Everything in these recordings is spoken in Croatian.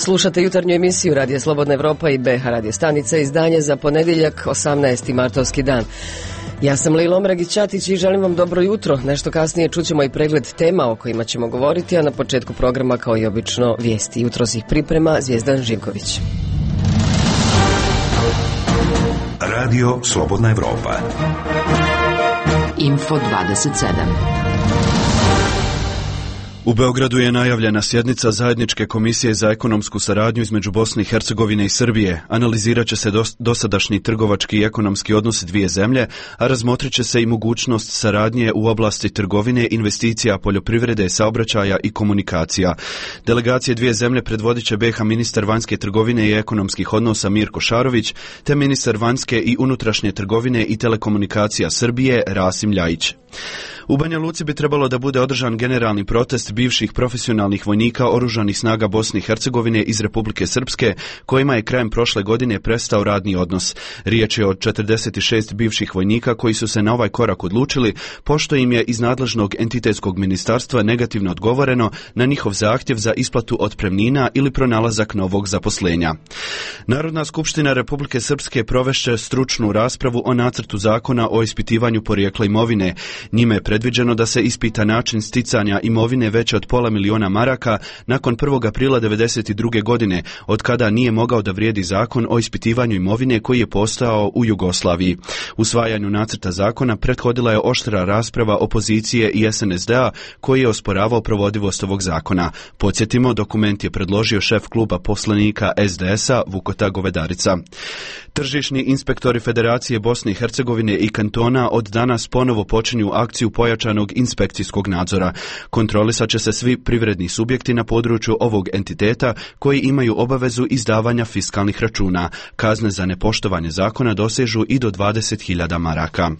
Slušate jutarnju emisiju Radija Slobodna Evropa i BH Radio stanica, izdanje za ponedjeljak 18. martovski dan. Ja sam Lila Omragić-Ćatić i želim vam dobro jutro. Nešto kasnije čućemo i pregled tema o kojima ćemo govoriti, a na početku programa kao i obično vijesti. Jutros ih priprema Zvijezdan Živković. Radio Slobodna Evropa. Info 27. U Beogradu je najavljena sjednica Zajedničke komisije za ekonomsku saradnju između Bosne i Hercegovine i Srbije. Analizirat će se dosadašnji trgovački i ekonomski odnosi dvije zemlje, a razmotrit će se i mogućnost saradnje u oblasti trgovine, investicija, poljoprivrede, saobraćaja i komunikacija. Delegacije dvije zemlje predvodit će BiH ministar vanjske trgovine i ekonomskih odnosa Mirko Šarović, te ministar vanjske i unutrašnje trgovine i telekomunikacija Srbije Rasim Ljajić. U Banja Luci bi trebalo da bude održan generalni protest bivših profesionalnih vojnika oružanih snaga Bosne i Hercegovine iz Republike Srpske, kojima je krajem prošle godine prestao radni odnos. Riječ je od 46 bivših vojnika koji su se na ovaj korak odlučili, pošto im je iz nadležnog entitetskog ministarstva negativno odgovoreno na njihov zahtjev za isplatu otpremnina ili pronalazak novog zaposlenja. Narodna skupština Republike Srpske provešće stručnu raspravu o nacrtu zakona o ispitivanju porijekla imovine. Njime je predviđeno da se ispita način sticanja imovine veće od $500.000 maraka nakon 1. aprila 1992. godine, od kada nije mogao da vrijedi zakon o ispitivanju imovine koji je postojao u Jugoslaviji. Usvajanju nacrta zakona prethodila je oštra rasprava opozicije i SNSD-a koji je osporavao provodivost ovog zakona. Podsjetimo, dokument je predložio šef kluba poslanika SDS-a Vukota Govedarica. Tržišni inspektori Federacije Bosne i Hercegovine i kantona od danas ponovo počinju akciju pojačanog inspekcijskog nadzora. Kontrolisat će se svi privredni subjekti na području ovog entiteta koji imaju obavezu izdavanja fiskalnih računa. Kazne za nepoštovanje zakona dosežu i do 20.000 maraka.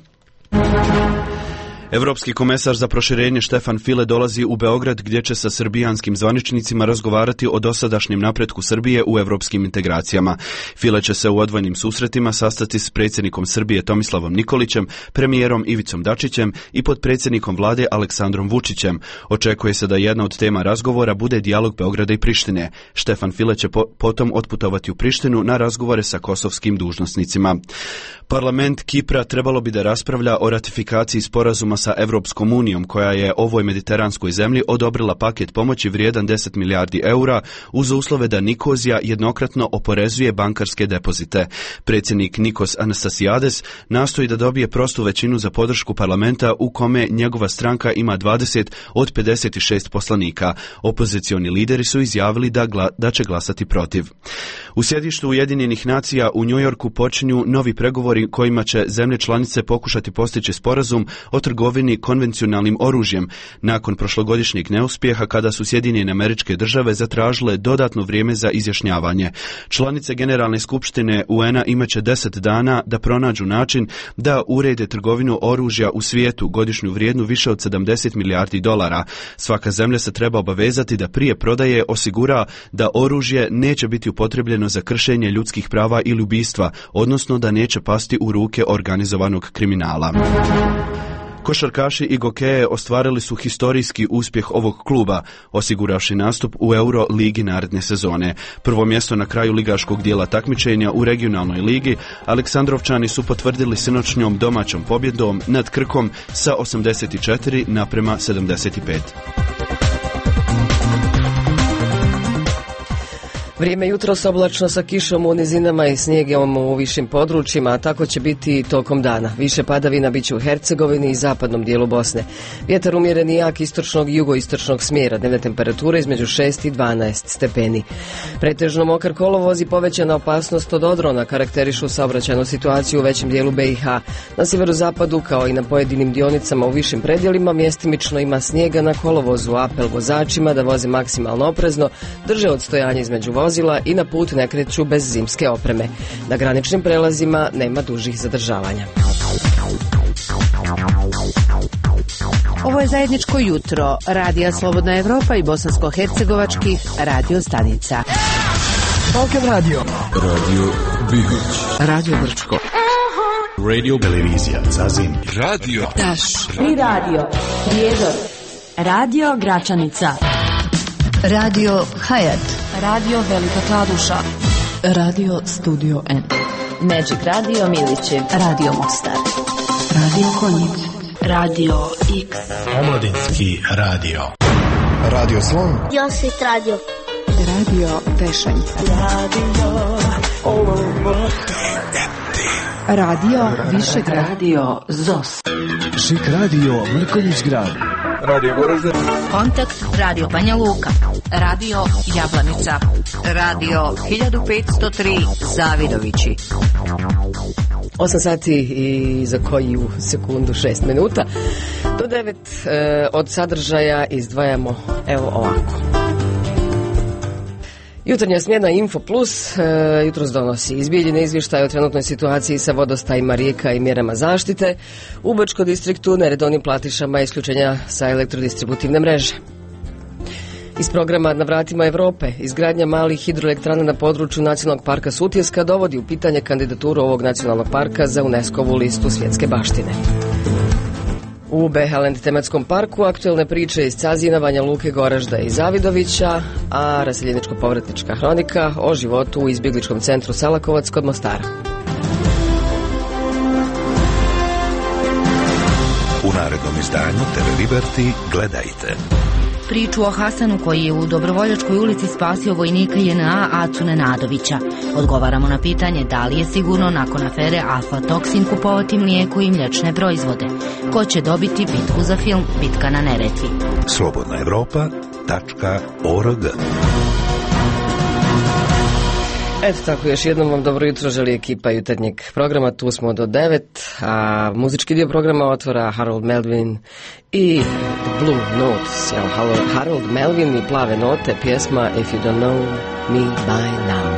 Evropski komesar za proširenje Štefan File dolazi u Beograd gdje će sa srbijanskim zvaničnicima razgovarati o dosadašnjem napretku Srbije u evropskim integracijama. File će se u odvojnim susretima sastati s predsjednikom Srbije Tomislavom Nikolićem, premijerom Ivicom Dačićem i potpredsjednikom vlade Aleksandrom Vučićem. Očekuje se da jedna od tema razgovora bude dijalog Beograda i Prištine. Štefan File će potom otputovati u Prištinu na razgovore sa kosovskim dužnosnicima. Parlament Kipra trebalo bi da raspravlja o ratifikaciji sporazuma sa Evropskom unijom, koja je ovoj mediteranskoj zemlji odobrila paket pomoći vrijedan 10 milijardi eura uz uslove da Nikozija jednokratno oporezuje bankarske depozite. Predsjednik Nikos Anastasiades nastoji da dobije prostu većinu za podršku parlamenta u kome njegova stranka ima 20 od 56 poslanika. Opozicioni lideri su izjavili da će glasati protiv. U sjedištu Ujedinjenih nacija u Njujorku počinju novi pregovori kojima će zemlje članice pokušati postići sporazum o trgovini konvencionalnim oružjem nakon prošlogodišnjeg neuspjeha kada su Sjedinjene Američke Države zatražile dodatno vrijeme za izjašnjavanje. Članice Generalne skupštine UN-a imaće 10 dana da pronađu način da urede trgovinu oružja u svijetu godišnju vrijednu više od $70 milijardi. Svaka zemlja se treba obavezati da prije prodaje osigura da oružje neće biti upotrebljeno za kršenje ljudskih prava ili ubistva, odnosno da neće pasti u ruke organizovanog kriminala. Košarkaši i gokeje ostvarili su historijski uspjeh ovog kluba, osiguravši nastup u Euro ligi naredne sezone. Prvo mjesto na kraju ligaškog dijela takmičenja u regionalnoj ligi Aleksandrovčani su potvrdili sinoćnjom domaćom pobjedom nad Krkom sa 84-75. Vrijeme jutros oblačno sa kišom u nizinama i snijegom u višim područjima, a tako će biti i tokom dana. Više padavina biće u Hercegovini i zapadnom dijelu Bosne. Vjetar umjeren i jak istočnog i jugoistočnog smjera, dnevne temperature između 6 i 12 stepeni. Pretežno mokar kolovoz i povećana opasnost od odrona karakterišu saobraćajnu situaciju u većem dijelu BiH. Na sjeverozapadu kao i na pojedinim dionicama u višim predjelima mjestimično ima snijega na kolovozu. Apel vozačima da voze maksimalno oprezno, drže odstojanje između vozila i na put ne kreću bez zimske opreme. Na graničnim prelazima nema dužih zadržavanja. Ovo je zajedničko jutro Radija Slobodna Evropa i bosansko-hercegovačkih radio stanica. Balkan Radio. Radio Bihoć. Radio Brčko. Radio Televizija Zazin. Radio Daš. I radio Prijedor. Radio Gračanica. Radio Hayat. Radio Velika Kladuša. Radio Studio N. Magic Radio Miliće. Radio Mostar. Radio Konjic. Radio X. Omladinski radio. Radio Slon. Josit Radio. Radio Pešanica. Radio Višegrad. Radio ZOS. Šik Radio Mrkonjić Grad. Radio Goražde. Kontakt Radio Banja Luka. Radio Jablanica. Radio 1503 Zavidovići. 8 sati i za koju sekundu 6 minuta. Do 9 od sadržaja izdvajamo evo ovako. Jutarnja smjena Info Plus jutros donosi izbijeljene izvještaje o trenutnoj situaciji sa vodostajima rijeka i mjerama zaštite, u Brčko distriktu neredovnim platišama isključenja sa elektrodistributivne mreže. Iz programa Na vratima Europe izgradnja malih hidroelektrana na području Nacionalnog parka Sutjeska dovodi u pitanje kandidaturu ovog nacionalnog parka za UNESCO-vu listu svjetske baštine. U Behaland tematskom parku aktuelne priče iz Cazina, Banja Luke, Goražda i Zavidovića, a raseljeničko-povratnička hronika o životu u izbjegličkom centru Salakovac kod Mostara. U narednom izdanju TV Liberty gledajte. Priču o Hasanu koji je u Dobrovoljačkoj ulici spasio vojnika JNA Acu Nenadovića. Odgovaramo na pitanje da li je sigurno nakon afere aflatoksin kupovati mlijeko i mliječne proizvode. Ko će dobiti bitku za film Bitka na Neretvi? slobodnaevropa.org. Eto tako, još jednom vam dobro jutro želi ekipa jutarnjeg programa, tu smo do 9, a muzički dio programa otvara Harold Melvin i The Blue Notes, Harold Melvin i Plave note, pjesma If You Don't Know Me By Now.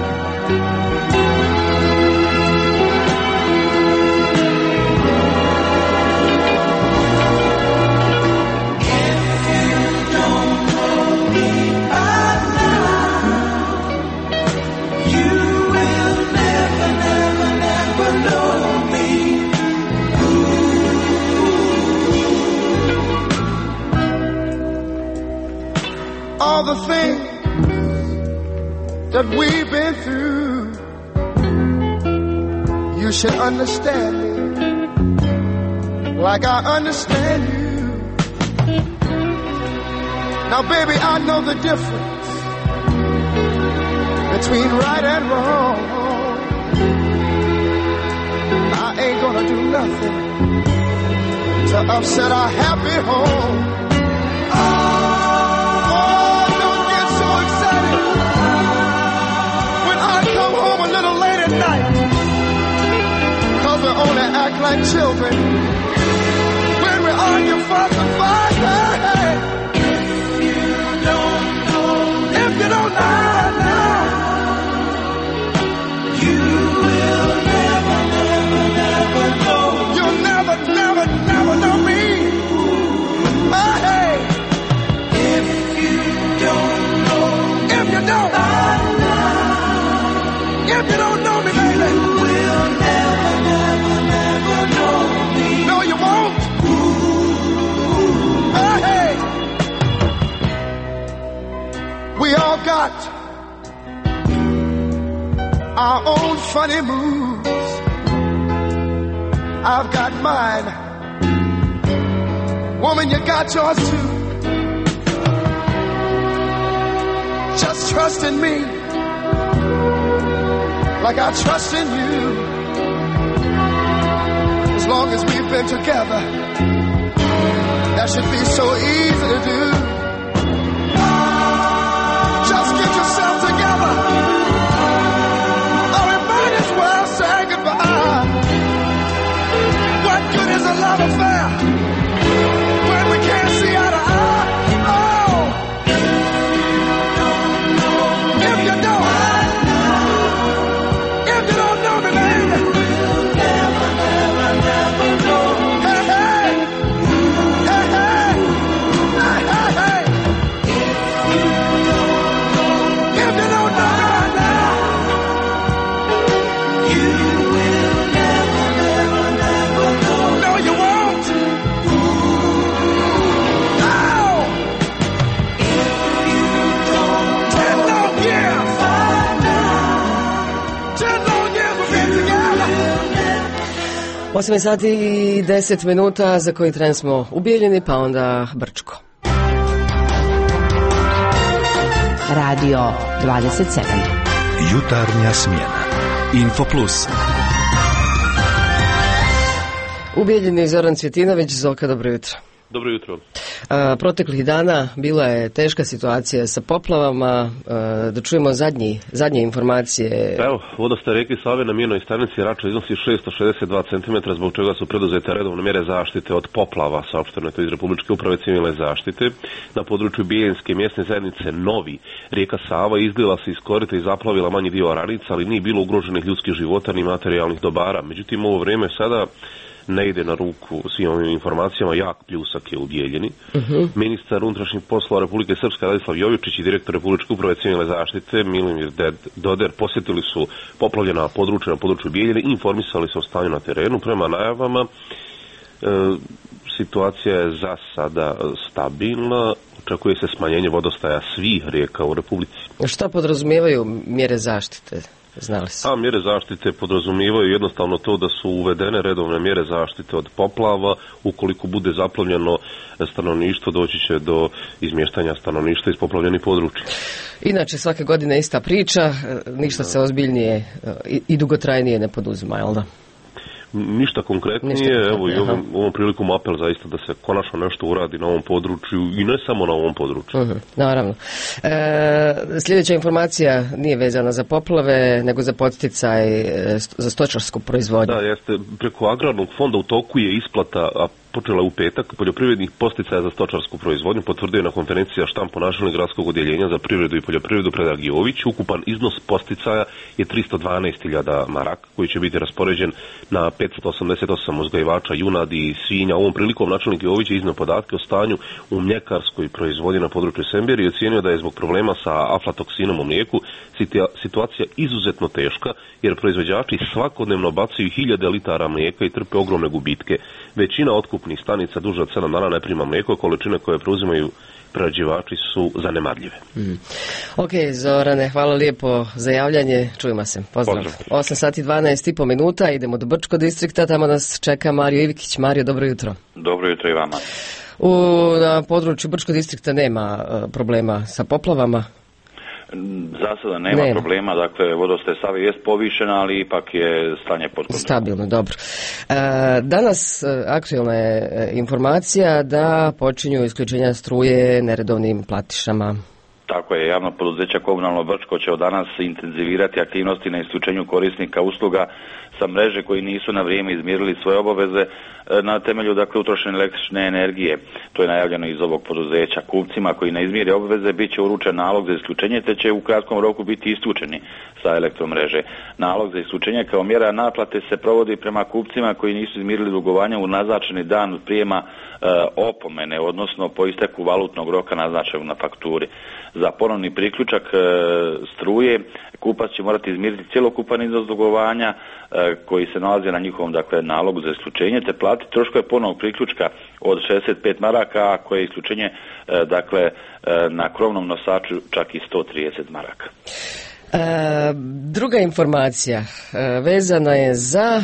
All the things that we've been through, you should understand me like I understand you. Now baby, I know the difference between right and wrong. I ain't gonna do nothing to upset our happy home. Cause we only act like children when we argue, fuss and fight. Hey, if you don't know now, you will never know. You'll never know me. Hey, if you don't know me, baby, you will never know me. No, you won't. Hey, we all got our own funny moves. I've got mine. Woman, you got yours too. Just trust in me like I trust in you. As long as we've been together, that should be so easy to do. Just get yourself together, or we might as well say goodbye. What good is a love affair when we can't see eye to eye? Oh, if you don't know me, baby, you'll never know. Hey, hey, hey, hey, hey, hey, hey. 8 sati i 10 minuta, za koji tren smo u Bijeljini, pa onda Brčko. Radio 27. Jutarnja smjena. Infoplus. U Bijeljini Zoran Cvjetinović. Zoka, dobro jutro. Dobro jutro. Proteklih dana bila je teška situacija sa poplavama, da čujemo zadnje informacije. Evo, vodostaj rijeke Save na mjernoj stanici Rača iznosi 662 cm, zbog čega su preduzete redovne mjere zaštite od poplava, saopšteno je to iz Republičke uprave civilne zaštite. Na području Bijeljinske mjesne zajednice Novi, rijeka Sava izlila se iz korita i zaplavila manji dio oranica, ali nije bilo ugroženih ljudskih života ni materijalnih dobara. Međutim, ovo vrijeme sada ne ide na ruku svim ovim informacijama, jak pljusak je u Bijeljini. Ministar unutrašnjih poslova Republike Srpske Radislav Jovičić i direktor Republičke uprave civilne zaštite Milimir Doder posjetili su poplavljena područja na području Bijeljine i informisali se o stanju na terenu. Prema najavama situacija je za sada stabilna, očekuje se smanjenje vodostaja svih rijeka u Republici. Šta podrazumijevaju mjere zaštite? Znali se. A mjere zaštite podrazumijevaju jednostavno to da su uvedene redovne mjere zaštite od poplava. Ukoliko bude zaplavljeno stanovništvo, doći će do izmještanja stanovništva iz poplavljenih područja. Inače, svake godine ista priča, ništa se ozbiljnije i dugotrajnije ne poduzima, jel da? Ništa konkretnije, evo i ovom prilikom apel zaista da se konačno nešto uradi na ovom području i ne samo na ovom području. Naravno. Sljedeća informacija nije vezana za poplave, nego za podsticaj za stočarsku proizvodnju. Da, jeste. Preko Agrarnog fonda u toku je isplata, a počela u petak, poljoprivrednih podsticaja za stočarsku proizvodnju, potvrdio je na konferenciji za štampu načelnik gradskog odjeljenja za privredu i poljoprivredu Predrag Jović. Ukupan iznos podsticaja je 312.000 maraka, koji će biti raspoređen na 588 uzgajivača junadi i svinja. Ovom prilikom načelnik Jović je iznio podatke o stanju u mljekarskoj proizvodnji na području Semberi i ocijenio da je zbog problema sa aflatoksinom u mlijeku situacija izuzetno teška, jer proizvođači svakodnevno bacaju 1000 litara mlijeka i trpe ogromne gubitke. Većina otkupnih stanica duže od 7 dana ne prima mlijeko, količine koje preuzimaju prerađivači su zanemarljive. Ok, Zorane, hvala lijepo za javljanje. Čujemo se. Pozdrav. 8 sati 12,5 minuta. Idemo do Brčko distrikta. Tamo nas čeka Mario Ivikić. Mario, dobro jutro. Dobro jutro i vama. Na području Brčko distrikta nema problema sa poplavama? Za sada nema problema, dakle vodostaj Save jest povišena, ali ipak je stanje pod kontrolom. Stabilno, dobro. Danas aktualna je informacija da počinju isključenja struje neredovnim platišama. Tako je, javno poduzeće Komunalno Brčko će od danas intenzivirati aktivnosti na isključenju korisnika usluga sa mreže koji nisu na vrijeme izmirili svoje obaveze na temelju utrošene električne energije. To je najavljeno iz ovog poduzeća. Kupcima koji ne izmire obveze bit će uručen nalog za isključenje, te će u kratkom roku biti isključeni sa elektromreže. Nalog za isključenje kao mjera naplate se provodi prema kupcima koji nisu izmirili dugovanja u naznačeni dan od prijema opomene, odnosno po isteku valutnog roka naznačenog na fakturi. Za ponovni priključak struje kupac će morati izmiriti cjelokupan iznos dugovanja koji se nalazi na njihovom nalogu za isključenje, te platiti troškove ponovnog priključka od 65 maraka, koje je isključenje na krovnom nosaču čak i 130 maraka. Druga informacija vezana je za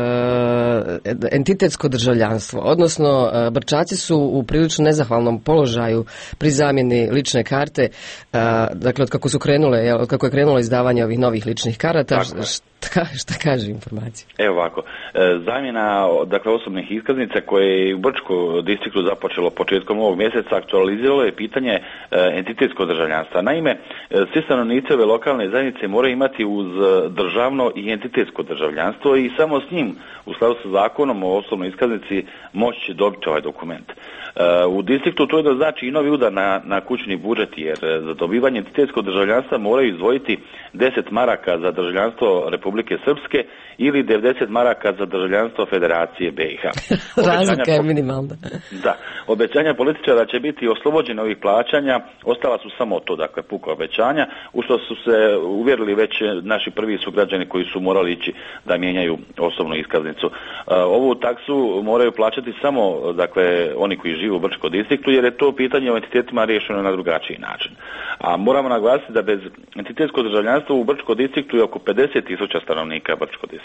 entitetsko državljanstvo, odnosno Brčaci su u prilično nezahvalnom položaju pri zamjeni lične karte, dakle od kako je krenulo izdavanje ovih novih ličnih karata. Šta kaže informacija? Evo ovako, zamjena osobnih iskaznica koje je u Brčko distriktu započelo početkom ovog mjeseca aktualiziralo je pitanje entitetskog državljanstva. Naime, svi stanovnici ove lokalne zajednice moraju imati uz državno i entitetsko državljanstvo i samo s njim u skladu sa zakonom o osobnoj iskaznici moći će dobiti ovaj dokument. U distriktu to je da znači i novi udar na kućni budžet, jer za dobivanje entitetskog državljanstva moraju izdvojiti 10 maraka za državljanstvo Republike Srpske ili 90 maraka za državljanstvo Federacije BiH. Razlika je minimalna. Da, obećanja političara će biti oslobođeni ovih plaćanja, ostala su samo to, puka obećanja, u što su se uvjerili već naši prvi sugrađani koji su morali ići da mijenjaju osobnu iskaznicu. Ovu taksu moraju plaćati samo, oni koji žive u Brčko distriktu, jer je to pitanje o entitetima riješeno na drugačiji način. A moramo naglasiti da bez entitetskog državljanstva u Brčko distriktu je oko 50.000 stanovnika Brčko distrikta.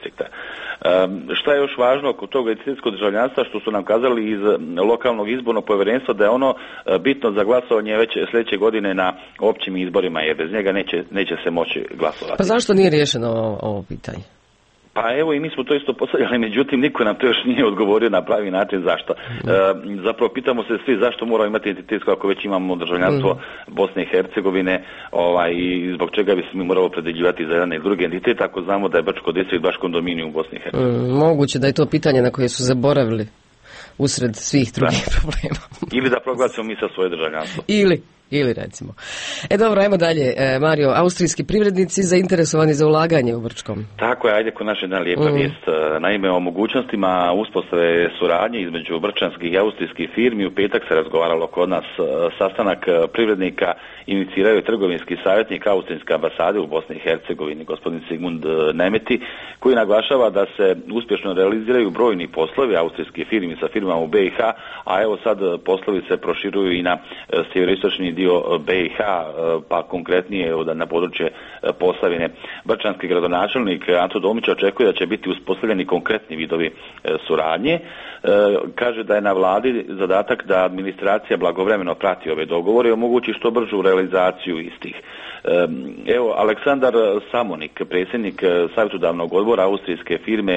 distrikta. Šta je još važno oko toga identitetskog državljanstva, što su nam kazali iz lokalnog izbornog povjerenstva da je ono bitno za glasovanje već sljedeće godine na općim izborima, jer bez njega neće se moći glasovati. Pa zašto nije riješeno ovo pitanje? Pa evo i mi smo to isto postavljali, međutim niko nam to još nije odgovorio na pravi način zašto. Zapravo pitamo se svi zašto moramo imati identitetsko ako već imamo državljanstvo Bosne i Hercegovine i zbog čega bi se mi moralo opredeljivati za jedan i drugi identitet ako znamo da je Brčko distrikt baš kondominijum u Bosni i Hercegovini. Moguće da je to pitanje na koje su zaboravili usred svih drugih problema. Ili da proglasimo mi sa svoje državljanstvo. Ili recimo. Dobro, ajmo dalje. Mario, austrijski privrednici zainteresovani za ulaganje u Brčkom. Tako je, ajde kod naše jedna lijepa vijest. Naime, o mogućnostima uspostave suradnje između brčanskih i austrijskih firmi. U petak se razgovaralo kod nas sastanak privrednika, iniciraju trgovinski savjetnik austrijske ambasade u Bosni i Hercegovini, gospodin Sigmund Nemeti, koji naglašava da se uspješno realiziraju brojni poslovi austrijskih firmi sa firmama u BiH, a evo sad poslovi se proširuju i na sjeveroistočni dio BiH, pa konkretnije na područje Posavine. Brčanski gradonačelnik Anto Domić očekuje da će biti uspostavljeni konkretni vidovi suradnje. Kaže da je na vladi zadatak da administracija blagovremeno prati ove dogovore i omogući što bržu realizaciju istih. Evo, Aleksandar Samonik, predsjednik savjetodavnog odbora austrijske firme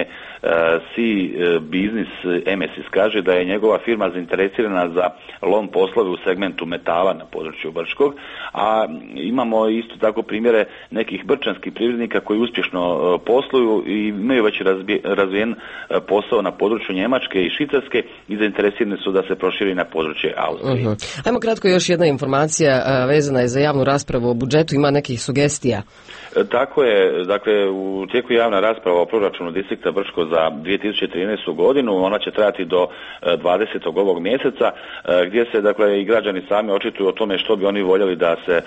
C-Business Emesis, kaže da je njegova firma zainteresirana za lom poslove u segmentu metala na području Brčkog, a imamo isto tako primjere nekih brčanskih privrednika koji uspješno posluju i imaju već razvijen posao na području Njemačke i Švicarske i zainteresirani su da se proširi na područje Austrije. Ajmo kratko još jedna informacija vezana je za javnu raspravu o budžetu. Ima nekih sugestija? Tako je, dakle u tijeku javna rasprava o proračunu distrikta Brčko za 2013. godinu, ona će trajati do 20. ovog mjeseca, gdje se dakle i građani sami očituju o tome što bi oni voljeli da se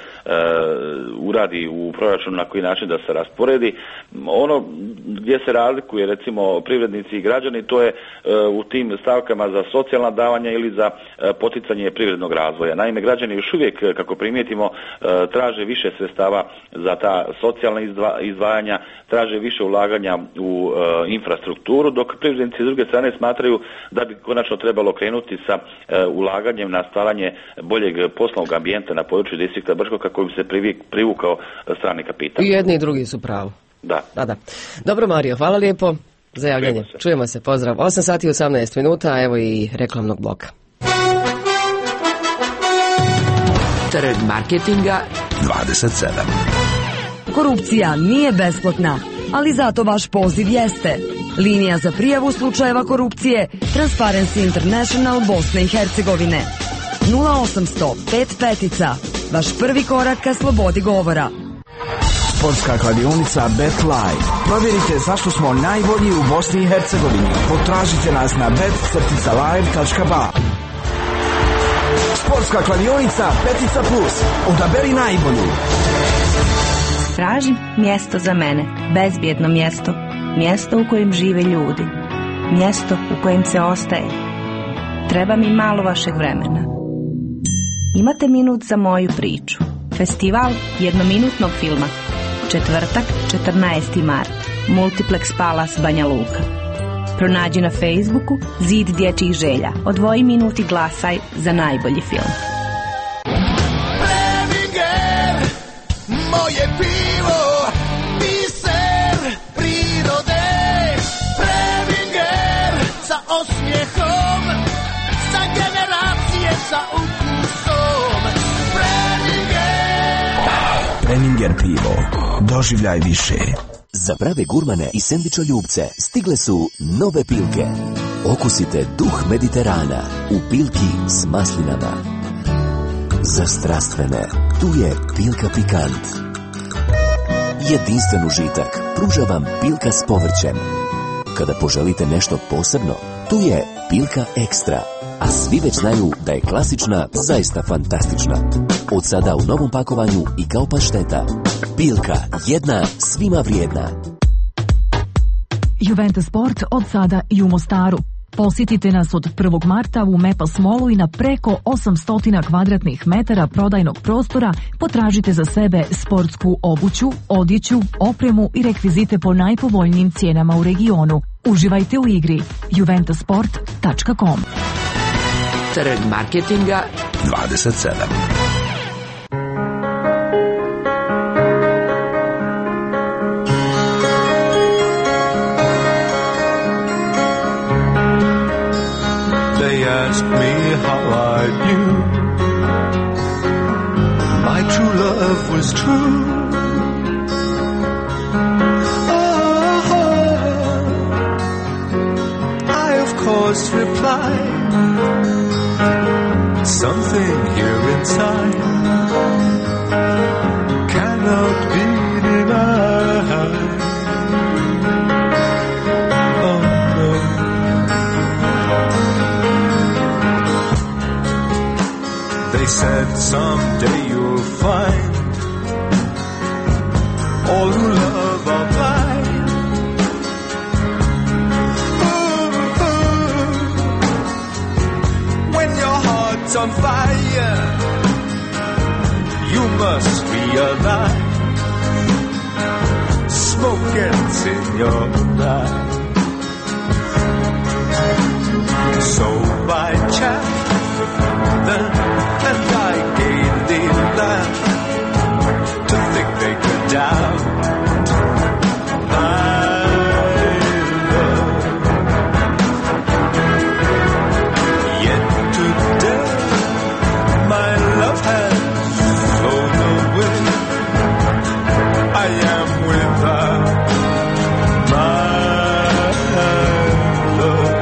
uradi u proračunu, na koji način da se rasporedi. Ono gdje se razlikuje recimo privrednici i građani, to je u tim stavkama za socijalna davanja ili za poticanje privrednog razvoja. Naime, građani još uvijek, kako primijetimo, traže više sredstava za ta socijalna izdvajanja, traže više ulaganja u infrastrukturu, dok privrednici s druge strane smatraju da bi konačno trebalo krenuti sa ulaganjem na stvaranje boljeg poslovnog ambijenta na području distrikta Brčko kako bi se privukao strani kapital. I jedni i drugi su pravo. Da. Dobro, Mario, hvala lijepo za javljanje. Čujemo se, pozdrav. 8 sati i 18 minuta, evo i reklamnog bloka. Trg marketinga 27. Korupcija nije besplatna, ali zato vaš poziv jeste. Linija za prijavu slučajeva korupcije Transparency International Bosne i Hercegovine. 0800 55, vaš prvi korak ka slobodi govora. Sportska kladionica BetLive. Provjerite zašto smo najbolji u Bosni i Hercegovini. Potražite nas na bet-live.ba. Sportska kladionica Petica Plus. Odaberi najbolju. Tražim mjesto za mene, bezbjedno mjesto, mjesto u kojem žive ljudi, mjesto u kojem se ostaje. Treba mi malo vašeg vremena. Imate minut za moju priču. Festival jednominutnog filma. Četvrtak, 14. mart. Multiplex Palace, Banja Luka. Pronađi na Facebooku Zid dječjih želja. Odvoji minut i glasaj za najbolji film. Moje pivo, biser prirode, Preminger sa osmijehom, za generacije sa ukusom. Preminger pivo, doživljaj više. Za prave gurmane i sendvičoljubce stigle su nove pilke. Okusite duh Mediterana u pilki s maslinama. Za strastvene, tu je Pilka Pikant. Jedinstven užitak pruža vam Pilka s povrćem. Kada poželite nešto posebno, tu je Pilka Ekstra. A svi već znaju da je klasična zaista fantastična. Od sada u novom pakovanju i kao pašteta. Pilka, jedna, svima vrijedna. Juventus Sport od sada i u Mostaru. Posjetite nas od 1. marta u Mepas Mallu i na preko 800 kvadratnih metara prodajnog prostora potražite za sebe sportsku obuću, odjeću, opremu i rekvizite po najpovoljnijim cijenama u regionu. Uživajte u igri. juventasport.com. Trg marketinga 27. Ask me how I knew my true love was true. Oh, I of course replied, something here inside cannot be denied. They said someday you'll find all who love are blind. When your heart's on fire, you must realize smoke gets in your life. So by chance and I gaily laughed to think they could doubt my love. Yet today my love has flown away. I am without my love.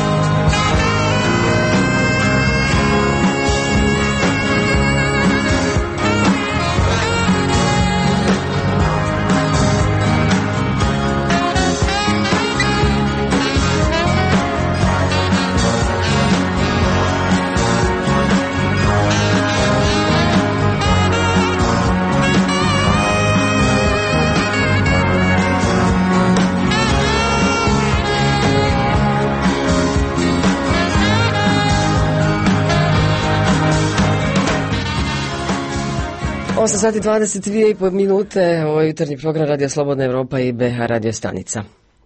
Sati 22,5 minute, ovo je jutarnji program Radio Slobodna Evropa i BH radio stanica.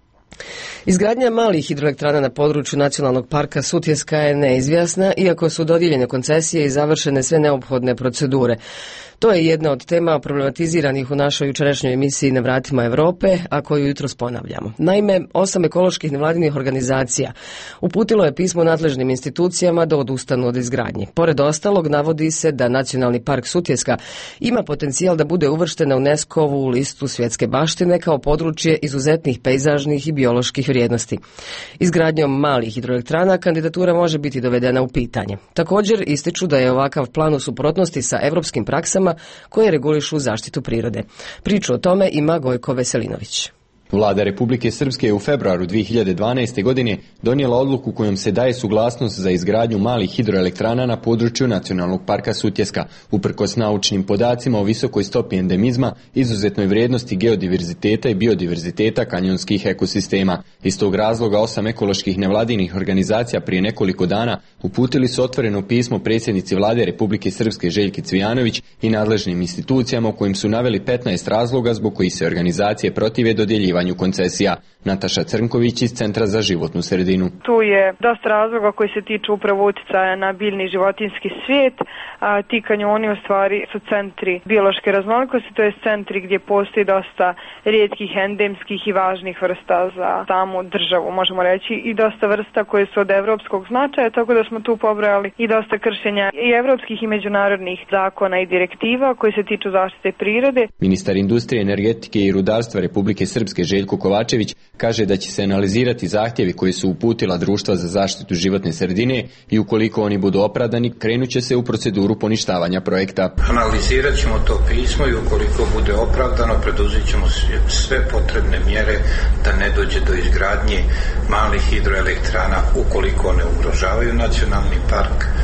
Izgradnja malih hidroelektrana na području Nacionalnog parka Sutjeska je neizvjesna, iako su dodijeljene koncesije i završene sve neophodne procedure. To je jedna od tema problematiziranih u našoj jučerašnjoj emisiji Na vratima Europe, a koju jutros ponavljamo. Naime, 8 ekoloških nevladinih organizacija uputilo je pismo nadležnim institucijama da odustanu od izgradnje. Pored ostalog, navodi se da Nacionalni park Sutjeska ima potencijal da bude uvrštena u UNESCO-vu listu svjetske baštine kao područje izuzetnih pejzažnih i bioloških vrijednosti. Izgradnjom malih hidroelektrana kandidatura može biti dovedena u pitanje. Također ističu da je ovakav plan u suprotnosti sa evropskim praksama koje regulišu zaštitu prirode. Priču o tome ima Gojko Veselinović. Vlada Republike Srpske je u februaru 2012. godine donijela odluku kojom se daje suglasnost za izgradnju malih hidroelektrana na području Nacionalnog parka Sutjeska, uprkos naučnim podacima o visokoj stopi endemizma, izuzetnoj vrijednosti geodiverziteta i biodiverziteta kanjonskih ekosistema. Iz tog razloga 8 ekoloških nevladinih organizacija prije nekoliko dana uputili su otvoreno pismo predsjednici Vlade Republike Srpske Željki Cvijanović i nadležnim institucijama u kojim su naveli 15 razloga zbog kojih se organizacije protive dodjeljivanju koncesija. Nataša Crnković iz Centra za životnu sredinu. Tu je dosta razloga koji se tiču upravo utjecaja na biljni i životinjski svijet. Ti kanjoni u stvari su centri biološke raznolikosti, to je centri gdje postoji dosta rijetkih endemskih i važnih vrsta za samu državu, možemo reći, i dosta vrsta koje su od evropskog značaja, tako da smo tu pobrojali i dosta kršenja i evropskih i međunarodnih zakona i direktiva koji se tiču zaštite prirode. Ministar industrije, energetike i rudarstva Republike Srpske Željko Kovačević kaže da će se analizirati zahtjevi koji su uputila društva za zaštitu životne sredine i ukoliko oni budu opravdani, krenut će se u proceduru poništavanja projekta. Analizirat ćemo to pismo i ukoliko bude opravdano, preduzet ćemo sve potrebne mjere da ne dođe do izgradnje malih hidroelektrana ukoliko ne ugrožavaju nacionalni park,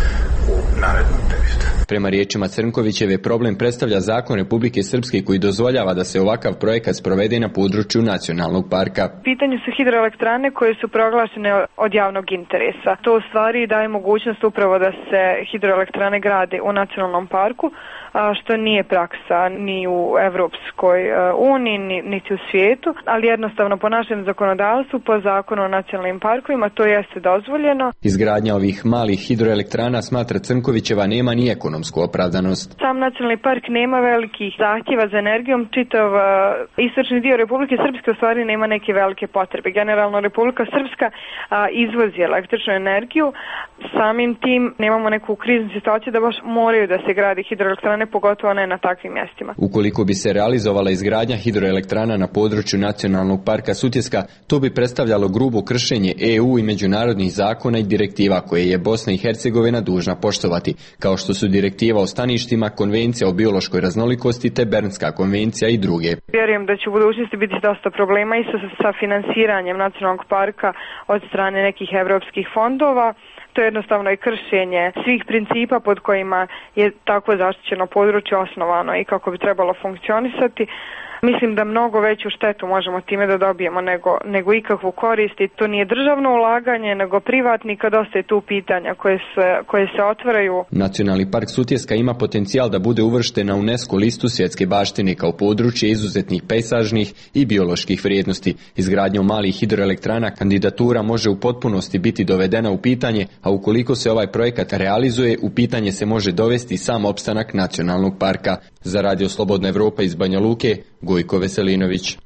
u narednom periodu. Prema riječima Crnkovićeve, problem predstavlja zakon Republike Srpske koji dozvoljava da se ovakav projekat sprovede na području nacionalnog parka. Pitanje su hidroelektrane koje su proglašene od javnog interesa. To u stvari daje mogućnost upravo da se hidroelektrane grade u nacionalnom parku, što nije praksa ni u Evropskoj uniji, niti u svijetu, ali jednostavno po našem zakonodavstvu, po zakonu o nacionalnim parkovima, to jeste dozvoljeno. Izgradnja ovih malih hidroelektrana, smatra Crnkovićeva, nema ni ekonomsku opravdanost. Sam nacionalni park nema velikih zahtjeva za energijom, čitav istočni dio Republike Srpske u stvari nema neke velike potrebe. Generalno Republika Srpska izvozi električnu energiju, samim tim nemamo neku kriznu situaciju da baš moraju da se gradi hidroelektrane, pogotovo ne na takvim mjestima. Ukoliko bi se realizovala izgradnja hidroelektrana na području Nacionalnog parka Sutjeska, to bi predstavljalo grubo kršenje EU i međunarodnih zakona i direktiva koje je Bosna i Hercegovina dužna poštovati, kao što su direktiva o staništima, konvencija o biološkoj raznolikosti te Bernska konvencija i druge. Vjerujem da će u budućnosti biti dosta problema i sa finansiranjem nacionalnog parka od strane nekih evropskih fondova. To je jednostavno i kršenje svih principa pod kojima je takvo zaštićeno područje osnovano i kako bi trebalo funkcionisati. Mislim da mnogo veću štetu možemo time da dobijemo nego ikakvu korist, i to nije državno ulaganje nego privatnika. Dosta je tu pitanja koje se otvaraju. Nacionalni park Sutjeska ima potencijal da bude uvršten na UNESCO listu svjetske baštine kao područje izuzetnih pejsažnih i bioloških vrijednosti. Izgradnjom malih hidroelektrana kandidatura može u potpunosti biti dovedena u pitanje, a ukoliko se ovaj projekat realizuje, u pitanje se može dovesti sam opstanak nacionalnog parka. Za Radio Slobodna Evropa iz Banja Luke, Gojko Veselinović.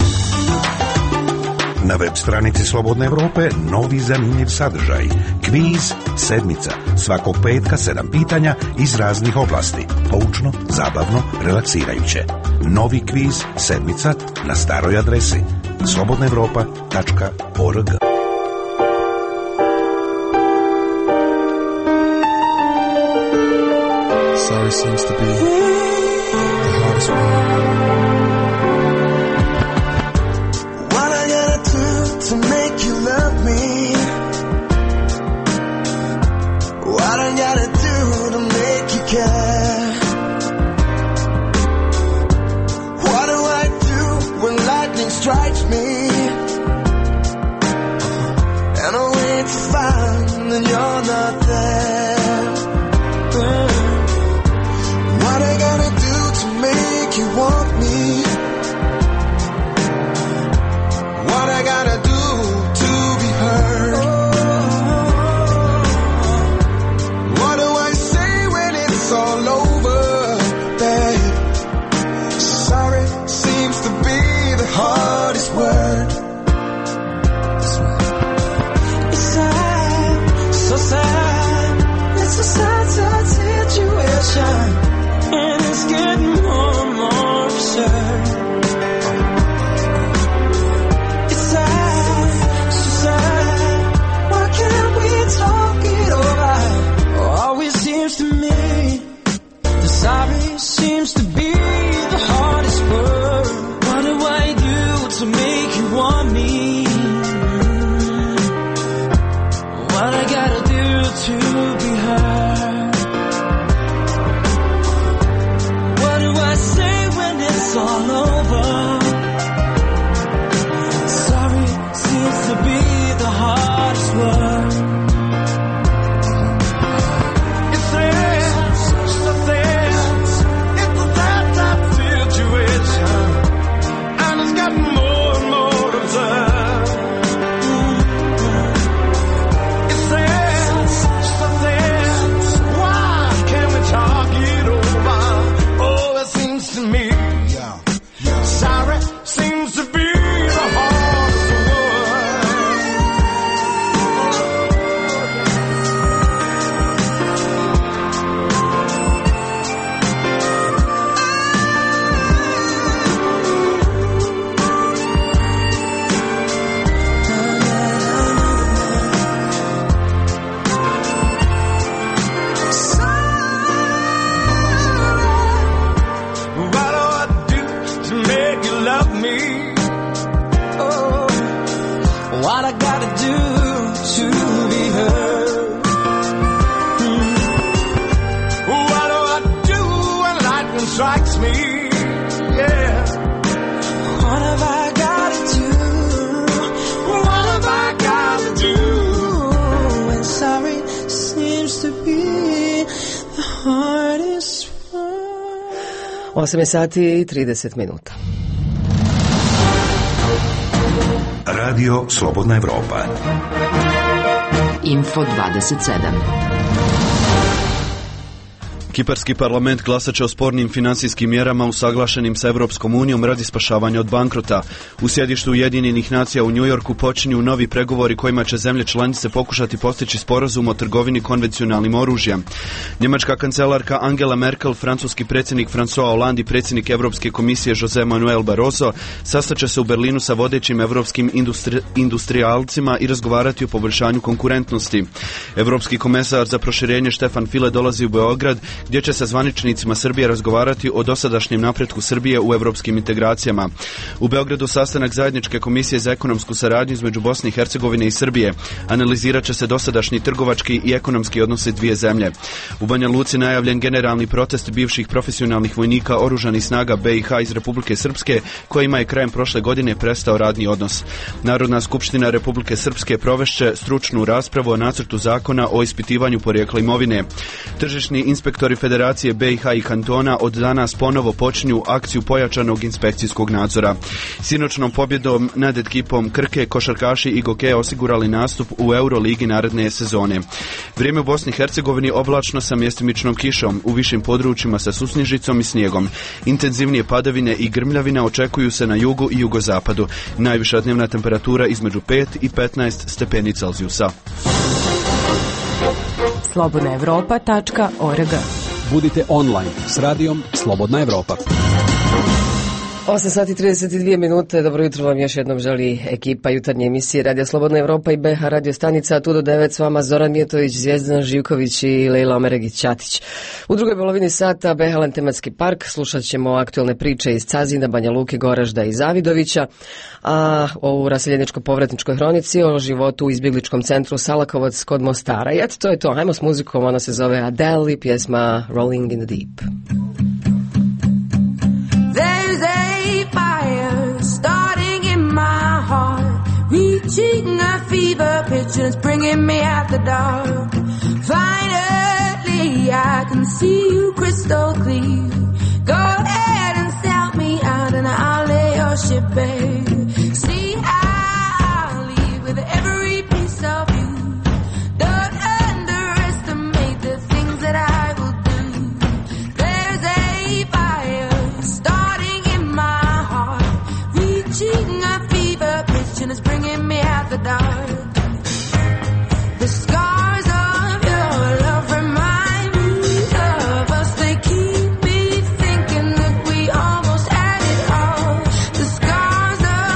Na web stranici Slobodne Evrope novi zanimljiv sadržaj. Kviz sedmica. Svakog petka 7 pitanja iz raznih oblasti. Poučno, zabavno, relaksirajuće. Novi kviz sedmica na staroj adresi slobodnaevropa.org. Sorry seems to be the hardest one. What I gotta do to make you love me? What I gotta do to make you care? What do I do when lightning strikes me? And I wait to find that you're not there. What I gotta do to make you want me? What I gotta do to be heard? What do I say when it's all over, babe? Sorry seems to be the hardest word. It's sad, so sad. It's a sad, sad situation, and it's getting more and more absurd. It's sad, so sad. Why can't we talk it over? Always seems to me the sorry seems to be the hardest word. What do I do to make you want me? What I gotta do to be heard? What do I say when it's all over? Sorry seems to be the hardest word. It's there, so there. It's that type of situation, and it's gotten more and more absurd. It's there, so there. Why can't we talk it over? Oh, it seems to me, sorry seems to be the hardest word. What do I do to make you love me? Oh, what I gotta do to be heard? 8 sati i 30 minuta. Radio Slobodna Evropa. Info 27. Kiparski parlament glasat će o spornim financijskim mjerama usaglašenim sa Evropskom unijom radi spašavanja od bankrota. U sjedištu Ujedinjenih nacija u Njujorku počinju novi pregovori kojima će zemlje članice pokušati postići sporazum o trgovini konvencionalnim oružjem. Njemačka kancelarka Angela Merkel, francuski predsjednik François Hollande i predsjednik Europske komisije José Manuel Barroso sastaće se u Berlinu sa vodećim europskim industrijalcima i razgovarati o poboljšanju konkurentnosti. Europski komesar za proširenje Stefan Füle dolazi u Beograd gdje će sa zvaničnicima Srbije razgovarati o dosadašnjem napretku Srbije u europskim integracijama. U Beogradu sastanak zajedničke komisije za ekonomsku saradnju između Bosne i Hercegovine i Srbije. Analizirat će se dosadašnji trgovački i ekonomski odnosi dvije zemlje. U Banja Luci najavljen generalni protest bivših profesionalnih vojnika oružanih snaga BiH iz Republike Srpske, kojima je krajem prošle godine prestao radni odnos. Narodna skupština Republike Srpske provešće stručnu raspravu o nacrtu zakona o ispitivanju porijekla imovine. Tržišni inspektori Federacije BiH i kantona od danas ponovo počinju akciju pojačanog inspekcijskog nadzora. Sinoćnom pobjedom nad ekipom Krke košarkaši i Goke osigurali nastup u Euroligi naredne sezone. Vrijeme u Bosni i Hercegovini oblačno sa mjestimičnom kišom, u višim područjima sa susnižicom i snijegom. Intenzivnije padavine i grmljavina očekuju se na jugu i jugozapadu. Najviša dnevna temperatura između 5 i 15 stepeni Celzijusa. slobodnaevropa.org. Budite online s radijom Slobodna Evropa. 8 sati 32 minute, dobro jutro vam još jednom želi ekipa jutarnje emisije Radija Slobodna Evropa i BH Radio stanica, tu do 9 s vama Zoran Mijetović, Zvjezdana Živković i Lejla Omeregić-Ćatić. U drugoj polovini sata Behalan tematski park, slušat ćemo aktualne priče iz Cazina, Banja Luke, Goražda i Zavidovića, a u raseljeničko-povratničkoj hronici o životu u izbjegličkom centru Salakovac kod Mostara. I eto, to je to, ajmo s muzikom, ona se zove Adele i pjesma Rolling in the Deep. There's a fire starting in my heart, reaching a fever pitch and it's bringing me out the dark. Finally I can see you crystal clear. Go ahead and sell me out and I'll lay your ship bare. See, I'll leave with every piece of you. Don't underestimate the things that I will do. There's a fire starting in my heart, reaching a fever pitch and it's bringing me out the dark. The scars of your love remind me of us. They keep me thinking that we almost had it all. The scars of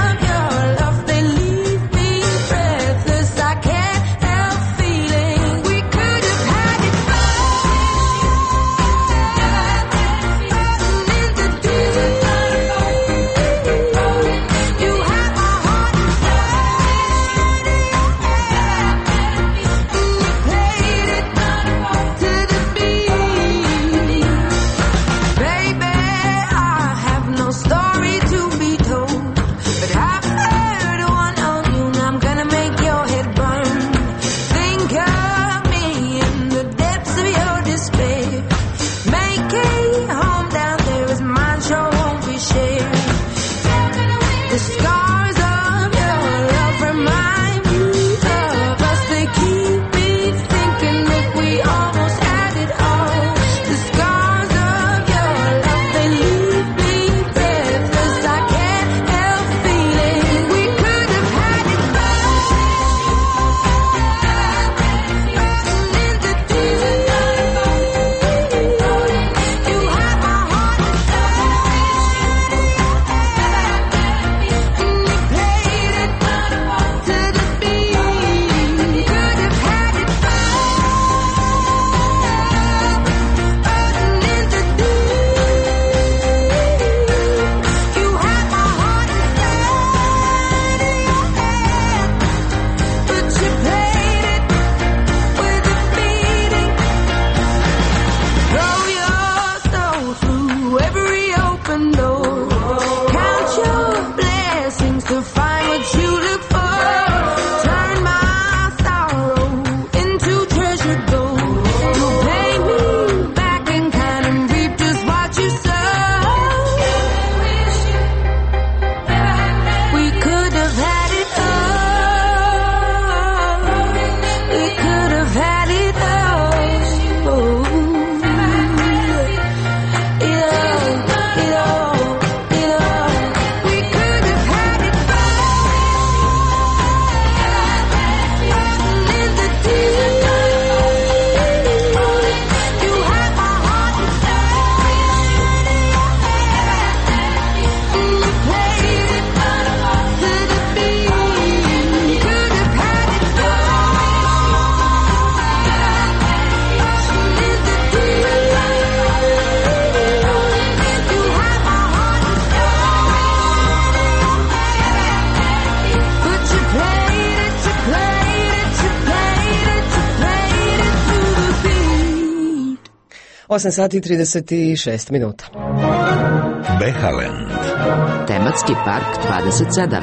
8 sati i 36 minuta. Behalend. Tematski park 27.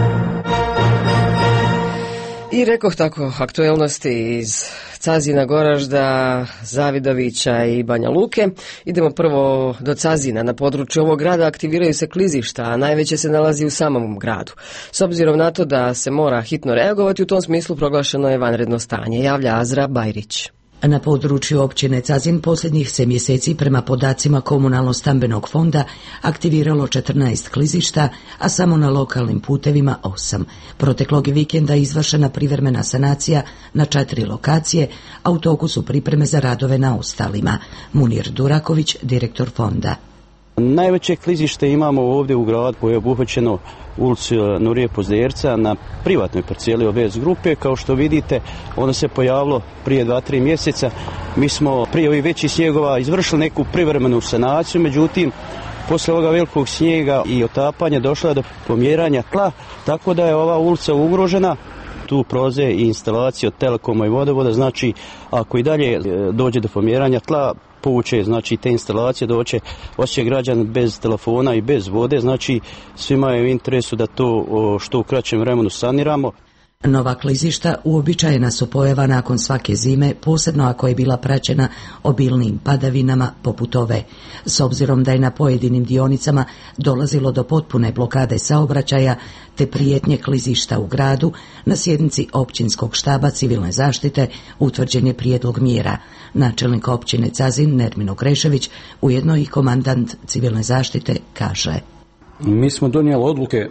I rekoh tako, aktuelnosti iz Cazina, Goražda, Zavidovića i Banja Luke. Idemo prvo do Cazina. Na području ovog grada aktiviraju se klizišta, a najveće se nalazi u samom gradu. S obzirom na to da se mora hitno reagovati, u tom smislu proglašeno je vanredno stanje, javlja Azra Bajrić. Na području općine Cazin posljednjih se mjeseci prema podacima Komunalno-stambenog fonda aktiviralo 14 klizišta, a samo na lokalnim putevima 8. Proteklog vikenda izvršena privremena sanacija na 4 lokacije, a u toku su pripreme za radove na ostalima. Munir Duraković, direktor fonda. Najveće klizište imamo ovdje u gradu koje je obuhvaćeno ulicu Nurije Pozderca na privatnoj parcijeli OBS grupe. Kao što vidite, ono se pojavilo prije 2-3 mjeseca. Mi smo prije ovih većih snijegova izvršili neku privremenu sanaciju, međutim, poslije ovoga velikog snijega i otapanja došlo je do pomjeranja tla, tako da je ova ulica ugrožena. Tu prolaze i instalacije od Telekoma i Vodovoda, znači ako i dalje dođe do pomjeranja tla, povuče, znači te instalacije doće, osjeća građan bez telefona i bez vode, znači svima je u interesu da to što u kraćem vremenu saniramo. Nova klizišta uobičajena su pojava nakon svake zime, posebno ako je bila praćena obilnim padavinama poput ove. S obzirom da je na pojedinim dionicama dolazilo do potpune blokade saobraćaja te prijetnje klizišta u gradu, na sjednici općinskog štaba civilne zaštite utvrđen je prijedlog mjera. Načelnik općine Cazin Nermino Grešević, ujedno i komandant civilne zaštite, kaže: Mi smo donijeli odluke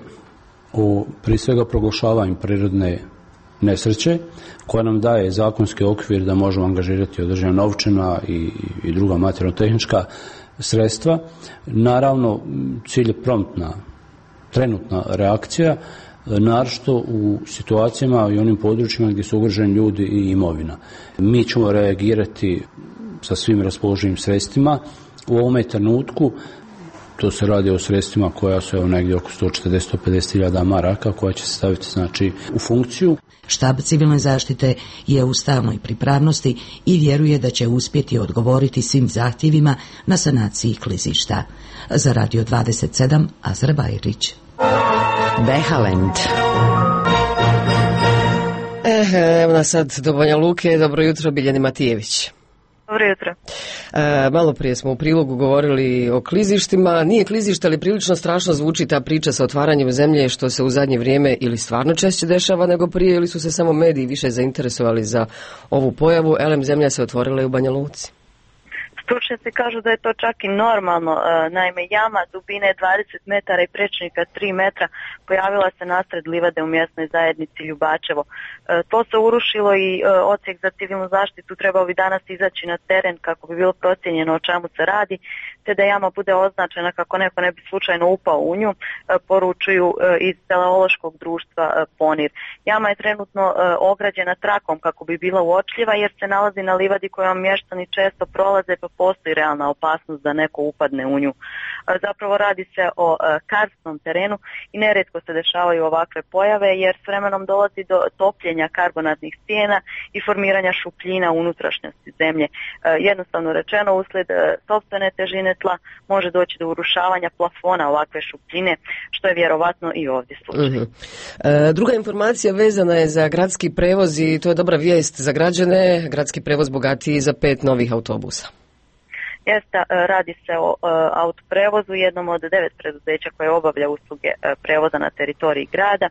o prije svega proglašavanju prirodne nesreće, koja nam daje zakonski okvir da možemo angažirati određena novčana i druga materijalno-tehnička sredstva. Naravno, cilj je promptna, trenutna reakcija, naročito u situacijama i onim područjima gdje su ugroženi ljudi i imovina. Mi ćemo reagirati sa svim raspoloživim sredstvima. U ovome trenutku to se radi o sredstvima koja su negdje oko 140-150 maraka koja će se staviti znači u funkciju. Štab civilne zaštite je u stalnoj pripravnosti i vjeruje da će uspjeti odgovoriti svim zahtjevima na sanaciji klizišta. Za Radio 27, Azra Bajrić. Behalend. Evo nas sad do Banja Luke. Dobro jutro, Biljani Matijević. Dobro jutro. Malo prije smo u prilogu govorili o klizištima. Nije klizište, ali prilično strašno zvuči ta priča sa otvaranjem zemlje, što se u zadnje vrijeme ili stvarno češće dešava nego prije, ili su se samo mediji više zainteresovali za ovu pojavu. Elem, zemlja se otvorila i u Banja Luci. Stručnjaci kažu da je to čak i normalno. Naime, jama dubine 20 metara i prečnika 3 metra pojavila se nasred livade u mjesnoj zajednici Ljubačevo. To se urušilo i odsjek za civilnu zaštitu trebao bi danas izaći na teren kako bi bilo procijenjeno o čemu se radi, te da jama bude označena kako neko ne bi slučajno upao u nju, poručuju iz teleološkog društva Ponir. Jama je trenutno ograđena trakom kako bi bila uočljiva jer se nalazi na livadi kojom mještani često prolaze, pa postoji realna opasnost da neko upadne u nju. Zapravo radi se o karstnom terenu i nerijetko se dešavaju ovakve pojave jer s vremenom dolazi do topljenja karbonatnih stijena i formiranja šupljina u unutrašnjosti zemlje. Jednostavno rečeno, uslijed sopstvene težine tla može doći do urušavanja plafona ovakve šupljine, što je vjerovatno i ovdje slučaj. Druga informacija vezana je za gradski prevoz i to je dobra vijest za građane. Gradski prevoz bogatiji za 5 novih autobusa. Jeste, radi se o autoprevozu, jednom od 9 preduzeća koje obavlja usluge prevoza na teritoriji grada.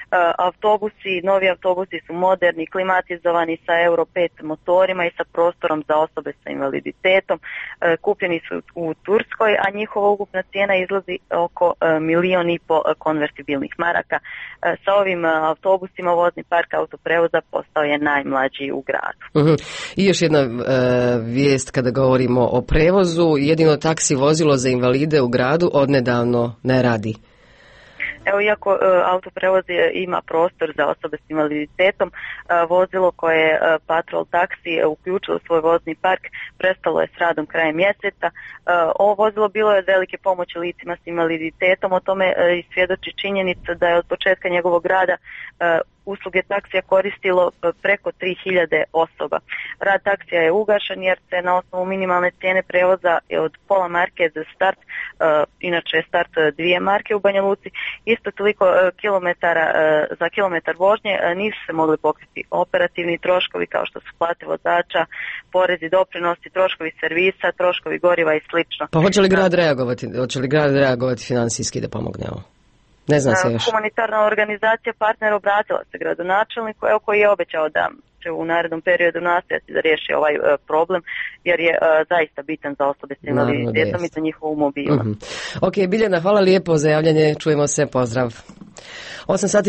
Novi autobusi su moderni, klimatizovani sa Euro 5 motorima i sa prostorom za osobe sa invaliditetom. Kupljeni su u Turskoj, a njihova ukupna cijena izlazi oko 1,5 milijuna konvertibilnih maraka. Sa ovim autobusima vozni park autoprevoza postao je najmlađi u gradu. I još jedna vijest kada govorimo o prevozu, jedino taksi vozilo za invalide u gradu odnedavno ne radi. Evo, iako autoprevoz ima prostor za osobe s invaliditetom, vozilo koje je Patrol taksi uključilo u svoj vozni park prestalo je s radom krajem mjeseca. Ovo vozilo bilo je od velike pomoći licima s invaliditetom, o tome svjedoči činjenica da je od početka njegovog rada usluge taksija koristilo preko 3000 osoba. Rad taksija je ugašen jer se na osnovu minimalne cijene prevoza od pola marke za start, inače je start 2 marke u Banja Luci, isto toliko kilometara za kilometar vožnje nisu se mogli pokriti operativni troškovi kao što su plate vozača, porezi, doprinosi, troškovi servisa, troškovi goriva i slično. Pa hoće li grad reagovati? Hoće li grad reagovati financijski da pomogne ovo? Ne zna se još. Humanitarna organizacija Partner obratila se gradonačelniku, koji je obećao da će u narednom periodu nastojati da riješi ovaj problem, jer je zaista bitan za osobe s invaliditetom i za njihovu mobilnost. Ok, Biljana, hvala lijepo za javljanje, čujemo se, pozdrav. 8 sati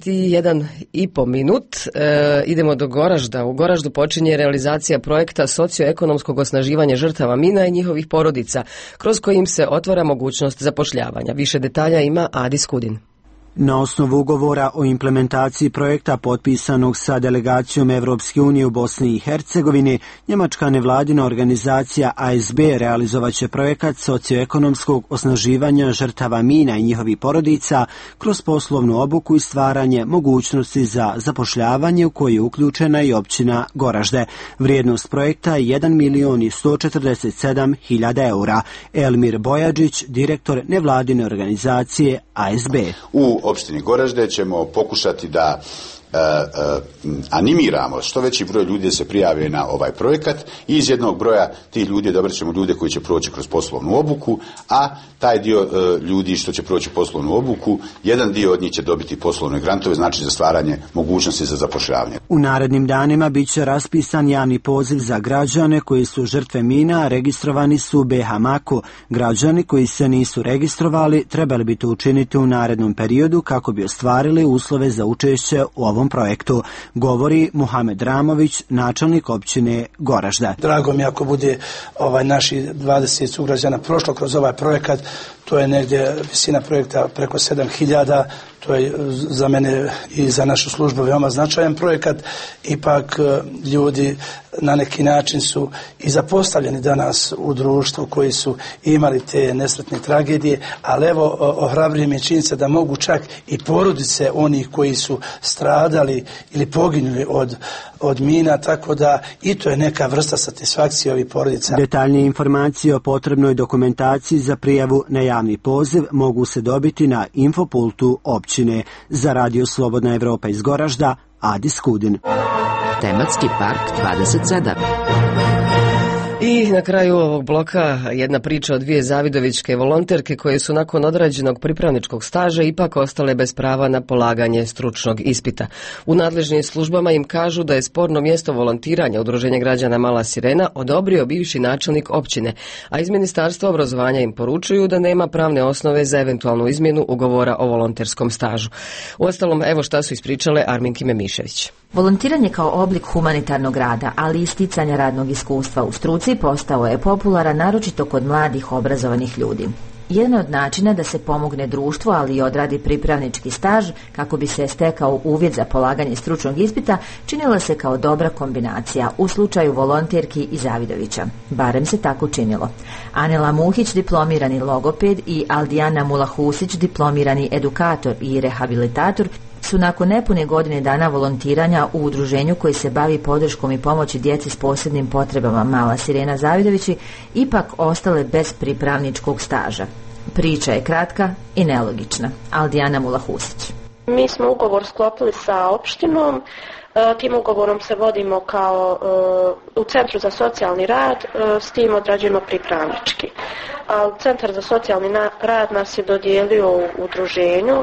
41,5 minut. Idemo do Goražda. U Goraždu počinje realizacija projekta socioekonomskog osnaživanja žrtava mina i njihovih porodica, kroz kojim se otvara mogućnost zapošljavanja. Više detalja ima Adis Kudin. Na osnovu ugovora o implementaciji projekta potpisanog sa delegacijom Evropske unije u Bosni i Hercegovini, njemačka nevladina organizacija ASB realizovaće projekat socioekonomskog osnaživanja žrtava mina i njihovih porodica kroz poslovnu obuku i stvaranje mogućnosti za zapošljavanje u koji je uključena i općina Goražde. Vrijednost projekta je 1.147.000 eura. Elmir Bojađić, direktor nevladine organizacije ASB. U opštini Goražde ćemo pokušati da animiramo što veći broj ljudi da se prijave na ovaj projekat i iz jednog broja tih ljudi dobrat ćemo ljude koji će proći kroz poslovnu obuku, a taj dio ljudi što će proći poslovnu obuku, jedan dio od njih će dobiti poslovne grantove, znači za stvaranje mogućnosti za zapošljavanje. U narednim danima bit će raspisan javni poziv za građane koji su žrtve mina, a registrovani su u BH Maku. Građani koji se nisu registrovali trebali bi to učiniti u narednom periodu kako bi ostvarili uslove za učešće u ovom projektu, govori Muhamed Ramović, načelnik općine Goražda. Drago mi ako bude naši 20 sugrađana prošlo kroz ovaj projekat, to je negdje visina projekta preko 7.000, to je za mene i za našu službu veoma značajan projekat. Ipak ljudi na neki način su i zapostavljeni danas u društvu koji su imali te nesretne tragedije, ali evo ohrabruje mi činjenica da mogu čak i porodice onih koji su stradali ili poginuli od mina, tako da i to je neka vrsta satisfakcije ovih porodica. Detaljnije informacije o potrebnoj dokumentaciji za prijavu na javni poziv mogu se dobiti na infopultu općine. Za Radio Slobodna Evropa iz Goražda, Adis Kudin. Tematski park 27. I na kraju ovog bloka jedna priča o 2 zavidovićke volonterke koje su nakon odrađenog pripravničkog staža ipak ostale bez prava na polaganje stručnog ispita. U nadležnim službama im kažu da je sporno mjesto volontiranja Udruženja građana Mala Sirena odobrio bivši načelnik općine, a iz Ministarstva obrazovanja im poručuju da nema pravne osnove za eventualnu izmjenu ugovora o volonterskom stažu. Uostalom, evo šta su ispričale Arminki Memišević. Volontiranje kao oblik humanitarnog rada, ali i sticanja radnog iskustva u struci postao je popularan naročito kod mladih obrazovanih ljudi. Jedan od načina da se pomogne društvu, ali i odradi pripravnički staž kako bi se stekao uvjet za polaganje stručnog ispita, činila se kao dobra kombinacija u slučaju volonterki iz Zavidovića. Barem se tako činilo. Anela Muhić, diplomirani logoped, i Aldijana Mulahusić, diplomirani edukator i rehabilitator, su nakon nepune godine dana volontiranja u udruženju koji se bavi podrškom i pomoći djeci s posebnim potrebama Mala Sirena Zavidovići ipak ostale bez pripravničkog staža. Priča je kratka i nelogična. Aldijana Mulahusić. Mi smo ugovor sklopili sa opštinom, tim ugovorom se vodimo kao u Centru za socijalni rad, s tim odrađujemo pripravnički. A Centar za socijalni rad nas je dodijelio u udruženju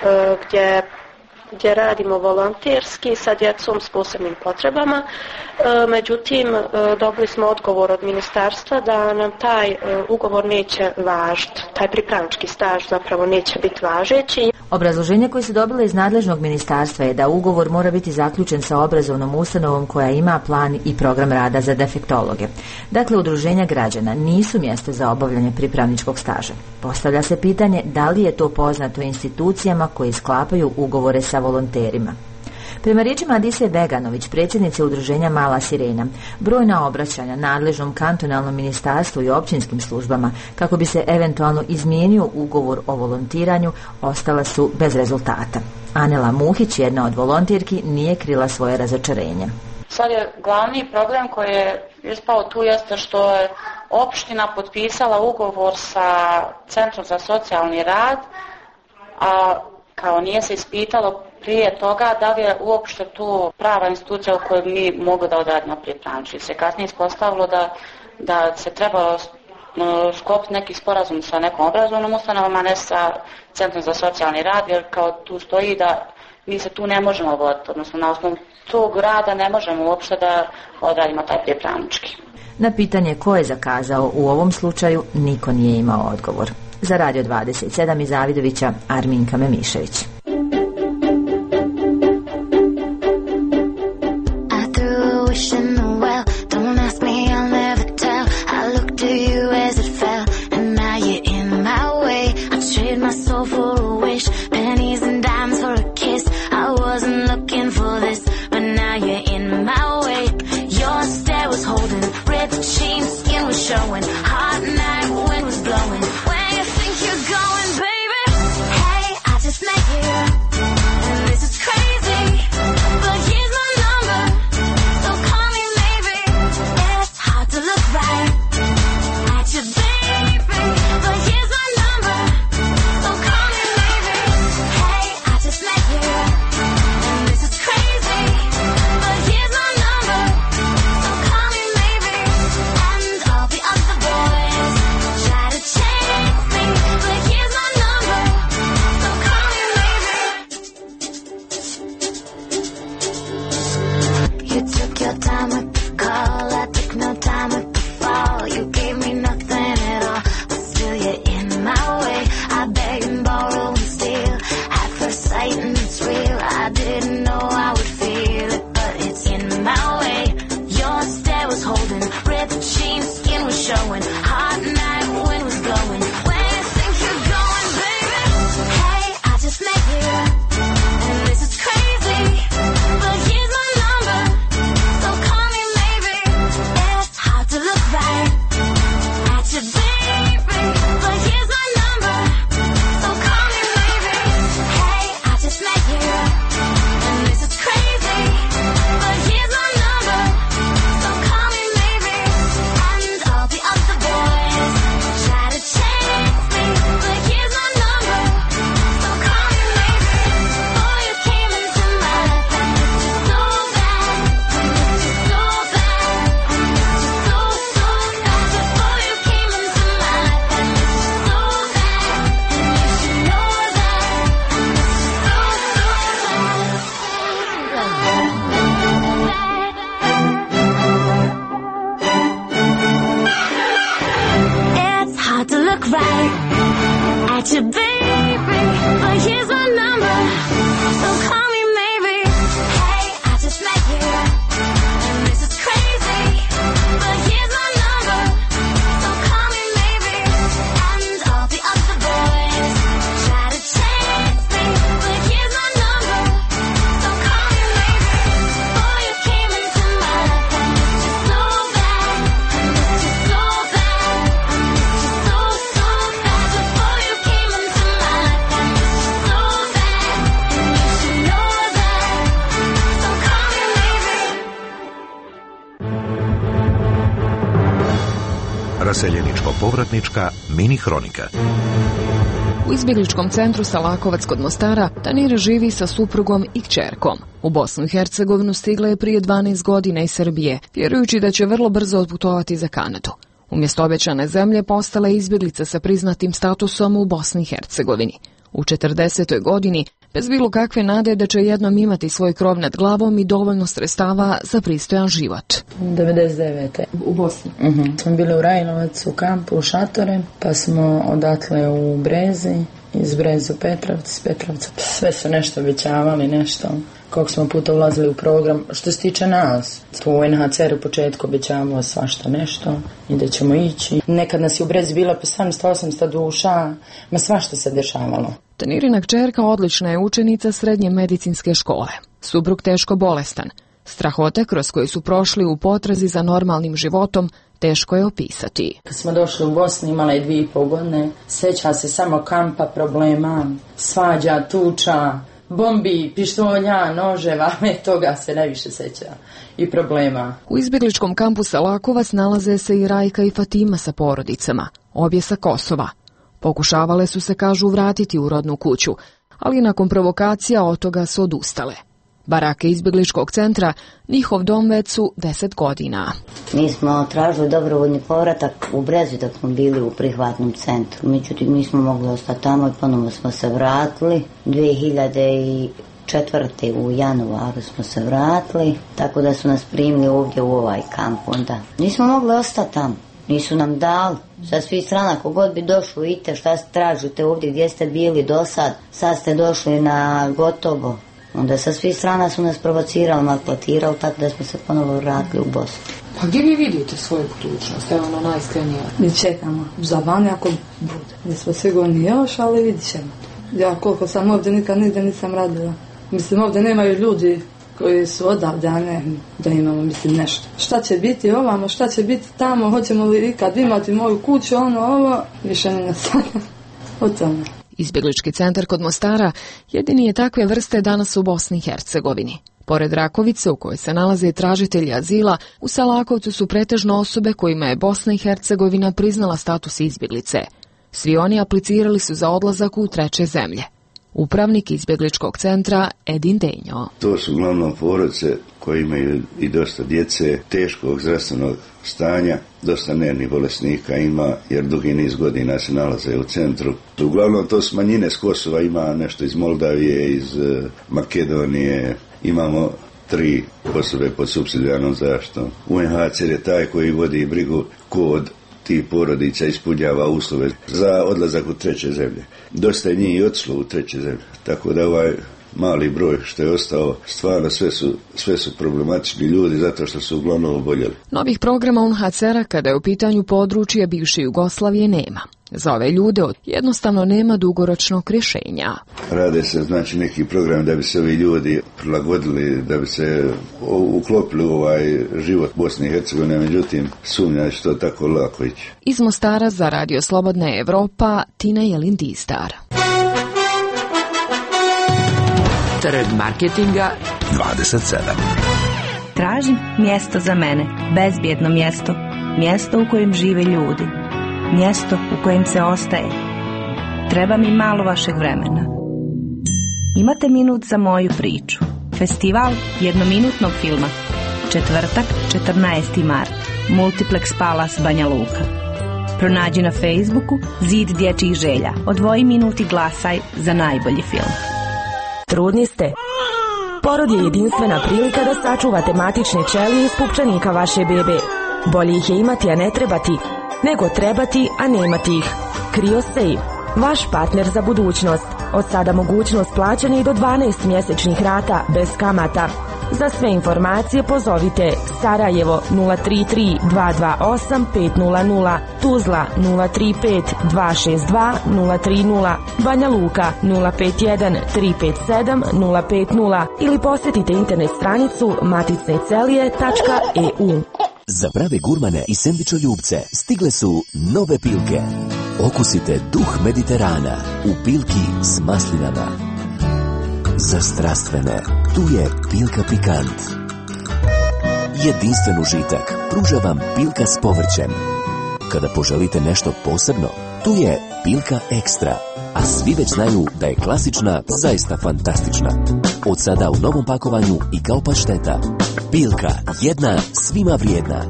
gdje radimo volonterski sa djecom s posebnim potrebama. Međutim, dobili smo odgovor od ministarstva da nam taj ugovor neće važiti, taj pripravnički staž zapravo neće biti važeći. Obrazloženje koje su dobile iz nadležnog ministarstva je da ugovor mora biti zaključen sa obrazovnom ustanovom koja ima plan i program rada za defektologe. Dakle, udruženja građana nisu mjesto za obavljanje pripravničkog staža. Postavlja se pitanje da li je to poznato institucijama koje sklapaju ugovore sa volonterima. Prema riječima Adise Beganović, predsjednice udruženja Mala Sirena, brojna obraćanja nadležnom kantonalnom ministarstvu i općinskim službama kako bi se eventualno izmijenio ugovor o volontiranju ostala su bez rezultata. Anela Muhić, jedna od volontirki, nije krila svoje razočarenje. Sad je glavni problem koji je ispao tu jeste što je opština potpisala ugovor sa Centrom za socijalni rad, a kao nije se ispitalo prije toga da li je uopšte tu prava institucija u kojoj mi mogu da odradimo pripravnički. Se kasnije ispostavilo da se trebalo sklopiti neki sporazum sa nekom obrazovnom ustanovom, a ne sa Centrom za socijalni rad, jer kao tu stoji da mi se tu ne možemo voditi, odnosno na osnovu tog rada ne možemo uopšte da odradimo taj pripravnički. Na pitanje ko je zakazao u ovom slučaju niko nije imao odgovor. Za Radio 27 iz Zavidovića, Arminka Memišević. Raseljeničko-povratnička mini hronika. U izbjegličkom centru Salakovac kod Mostara Tanira živi sa suprugom i kćerkom. U Bosnu i Hercegovinu stigla je prije 12 godina iz Srbije, vjerujući da će vrlo brzo otputovati za Kanadu. Umjesto obećane zemlje postala je izbjeglica sa priznatim statusom u Bosni i Hercegovini. U 40. godini, bez bilo kakve nade da će jednom imati svoj krov nad glavom i dovoljno sredstava za pristojan život. 99. u Bosni. Smo bili u Rajnovac, u kampu, u šatore, pa smo odatle u Brezi, iz Breze u Petrovac, iz Petrovca. Sve su nešto obećavali, nešto. Koliko smo puta ulazili u program, što se tiče nas. Tu u NHCR u početku obećavamo svašta nešto i da ćemo ići. Nekad nas je u Brezi bilo po 700-800 duša, ma svašta se dešavalo. Tanirina kćerka odlična je učenica srednje medicinske škole. Suprug teško bolestan. Strahote kroz koje su prošli u potrazi za normalnim životom teško je opisati. Kad smo došli u Bosnu, imala je 2,5 godine, sjeća se samo kampa, problema, svađa, tuča, bombi, pištolja, noževa, toga se najviše seća i problema. U izbjegličkom kampu Salakovac nalaze se i Rajka i Fatima sa porodicama, obje sa Kosova. Pokušavale su se, kažu, vratiti u rodnu kuću, ali nakon provokacija od toga su odustale. Barake izbjegličkog centra, njihov dom već su 10 godina. Mi smo tražili dobrovoljni povratak u Brezi dok smo bili u prihvatnom centru. Međutim, nismo mogli ostati tamo i ponovno smo se vratili. 2004. u januaru smo se vratili, tako da su nas primili ovdje u ovaj kamp onda. Nismo mogli ostati tamo. Nisu nam dali. Sa svih strana, kogod bi došlo, vidite šta tražite ovdje gdje ste bili do sad ste došli na gotovo. Onda sa svih strana su nas provocirali, malplatirali, tako da smo se ponovo vratili u Bosnu. Pa gdje vi vidite svoju budućnost? Evo ono najiskrenije. Mi čekamo za van ako bude. Nismo sigurni još, ali vidit ćemo. Ja koliko sam ovdje nikad nigdje nisam radila. Mislim, ovdje nemaju ljudi koji su odavde, a ne da imamo, mislim, nešto. Šta će biti ovamo, šta će biti tamo, hoćemo li ikad imati moju kuću, ovo, više ne sada. O tome. Izbjeglički centar kod Mostara jedini je takve vrste danas u Bosni i Hercegovini. Pored Rakovice, u kojoj se nalaze tražitelji azila, u Salakovcu su pretežno osobe kojima je Bosna i Hercegovina priznala status izbjeglice. Svi oni aplicirali su za odlazak u treće zemlje. Upravnik izbjegličkog centra Edin Denjo. To su uglavnom porodice koji imaju i dosta djece, teškog zdravstvenog stanja, dosta nervnih bolesnika ima, jer dugi niz godina se nalaze u centru. Uglavnom to su manjine s Kosova, ima nešto iz Moldavije, iz Makedonije, imamo 3 osobe pod supsidijarnom zaštitom. UNHCR je taj koji vodi brigu kod tih porodica ispunjava uslove za odlazak u treće zemlje. Dosta je njih i otišlo u treće zemlje, tako da ovaj mali broj što je ostao, stvarno sve su problematični ljudi zato što su uglavnom oboljeli. Novih programa UNHCR-a kada je u pitanju područje bivše Jugoslavije nema. Za ove ljude jednostavno nema dugoročnog rješenja. Rade se znači neki program da bi se ovi ljudi prilagodili, da bi se uklopili u ovaj život Bosne i Hercegovine, međutim sumnja da će to tako lako ići. Iz Mostara za Radio Slobodna Evropa, Tina Jelindistar. Trg marketinga 27. Tražim mjesto za mene, bezbjedno mjesto, mjesto u kojem žive ljudi, mjesto u kojem se ostaje. Treba mi malo vašeg vremena. Imate minut za moju priču. Festival jednominutnog filma. Četvrtak, 14. mart. Multiplex Palace, Banja Luka. Pronađi na Facebooku Zid dječjih želja. Odvoji minut i glasaj za najbolji film. Trudni ste? Porod je jedinstvena prilika da sačuvate matične ćelije iz pupčanika vaše bebe. Bolje ih je imati, a ne trebati, nego trebati, a nemati ih. CryoSafe, vaš partner za budućnost. Od sada mogućnost plaćanja i do 12 mjesečnih rata bez kamata. Za sve informacije pozovite Sarajevo 033 228 500, Tuzla 035 262 030, Banja Luka 051 357 050 ili posjetite internet stranicu maticnecelije.eu. Za prave gurmane i sendvičoljubce stigle su nove pilke. Okusite duh Mediterana u pilki s maslinama. Za strastvene, tu je Pilka Pikant. Jedinstven užitak pruža vam Pilka s povrćem. Kada poželite nešto posebno, tu je Pilka Ekstra. A svi već znaju da je klasična zaista fantastična. Od sada u novom pakovanju i kao pašteta. Pilka, jedna svima vrijedna.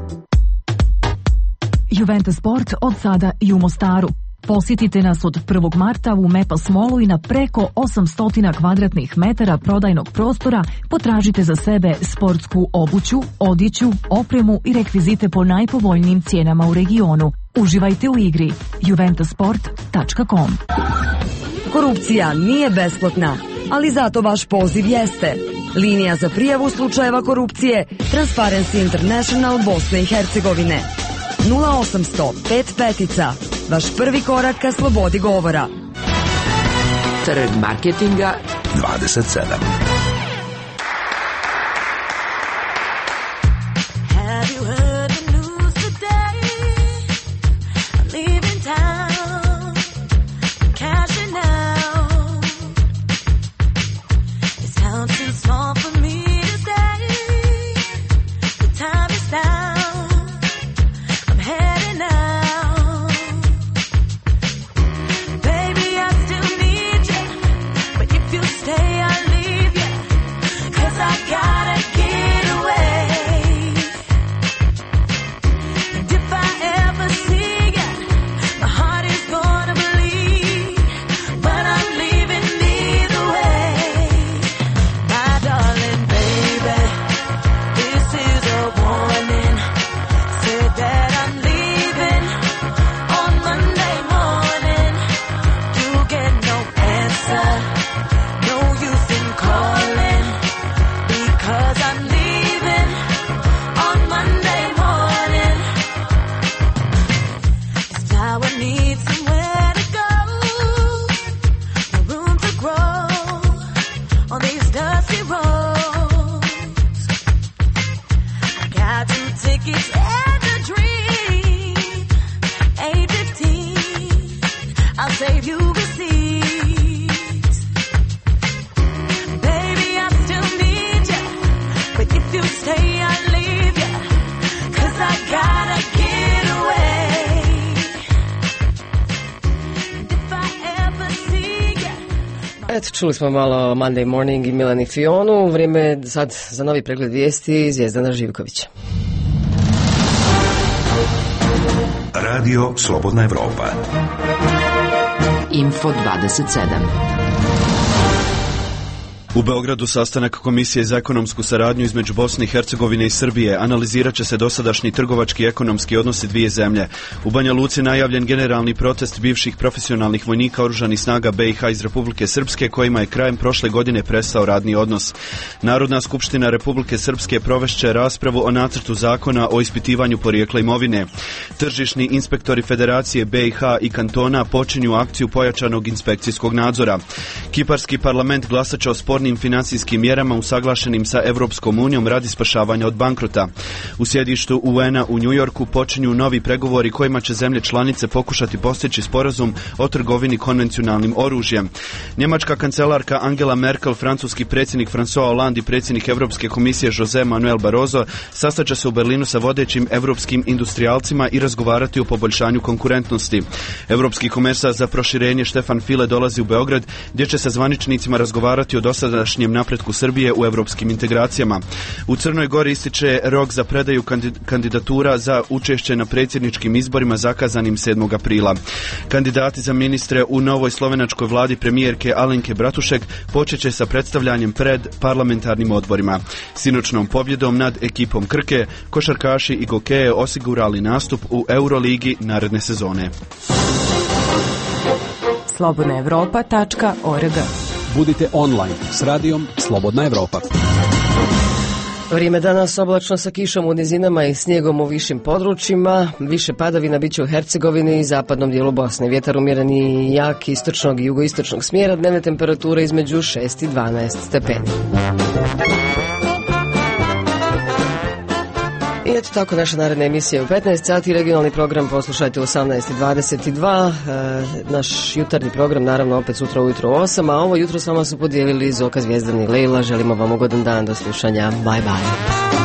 Juventus Sport od sada i u Mostaru. Posjetite nas od 1. marta u Mepas Mallu i na preko 800 kvadratnih metara prodajnog prostora potražite za sebe sportsku obuću, odjeću, opremu i rekvizite po najpovoljnijim cijenama u regionu. Uživajte u igri. juventusport.com. Korupcija nije besplatna, ali zato vaš poziv jeste. Linija za prijavu slučajeva korupcije Transparency International Bosne i Hercegovine. 0800 55. Vaš prvi korak ka slobodi govora. Trg marketinga 27. think it's a dream. 8:15, I'll save you receipts. Baby, I still need you, but if you stay, I'll leave you, 'cause I gotta get away. If I ever see you. Eto, čuli smo malo Monday Morning i Milani Fionu. Vrijeme je sad za novi pregled vijesti Zvijezdana Živkovića. Radio Slobodna Evropa. Info 27. U Beogradu sastanak Komisije za ekonomsku saradnju između Bosne i Hercegovine i Srbije. Analizirat će se dosadašnji trgovački i ekonomski odnosi dvije zemlje. U Banja Luci najavljen generalni protest bivših profesionalnih vojnika oružanih snaga BiH iz Republike Srpske, kojima je krajem prošle godine prestao radni odnos. Narodna skupština Republike Srpske provešće raspravu o nacrtu zakona o ispitivanju porijekla imovine. Tržišni inspektori Federacije BiH i kantona počinju akciju pojačanog inspekcijskog nadzora. Kiparski parlament glasaće o spornim financijskim mjerama usaglašenim sa Evropskom unijom radi spašavanja od bankrota. U sjedištu UN-a u Njujorku počinju novi pregovori kojima će zemlje članice pokušati postići sporazum o trgovini konvencionalnim oružjem. Njemačka kancelarka Angela Merkel, francuski predsjednik François Hollande i predsjednik Europske komisije José Manuel Barroso sastaće se u Berlinu sa vodećim europskim industrijalcima i razgovarati o poboljšanju konkurentnosti. Europski komesar za proširenje Stefan Füle dolazi u Beograd, gdje će sa zvaničnicima razgovarati o dosadašnjem napretku Srbije u europskim integracijama. U Crnoj Gori ističe rok za predaju kandidatura za učešće na predsjedničkim izborima zakazanim 7. aprila. Kandidati za ministre u novoj slovenačkoj vladi premijerke Alenke Bratušek počeće sa predstavljanjem pred parlamentarnim odborima. Sinoćnom pobjedom nad ekipom Krke, košarkaši i gokeje osigurali nastup u Euroligi naredne sezone. slobodnaevropa.org. Budite online s radijom Slobodna Evropa. Vrijeme danas oblačno sa kišom u nizinama i snijegom u višim područjima. Više padavina bit će u Hercegovini i zapadnom dijelu Bosne. Vjetar umjeren i jak istočnog i jugoistočnog smjera. Dnevne temperature između 6 i 12 stepeni. I eto tako, naša naredna emisija je u 15 sati, regionalni program poslušajte u 18:22, naš jutarnji program naravno opet sutra ujutro u 8, a ovo jutro s vama su podijelili Zoka, Zvjezdan i Lejla. Želimo vam ugodan dan, do slušanja, bye bye.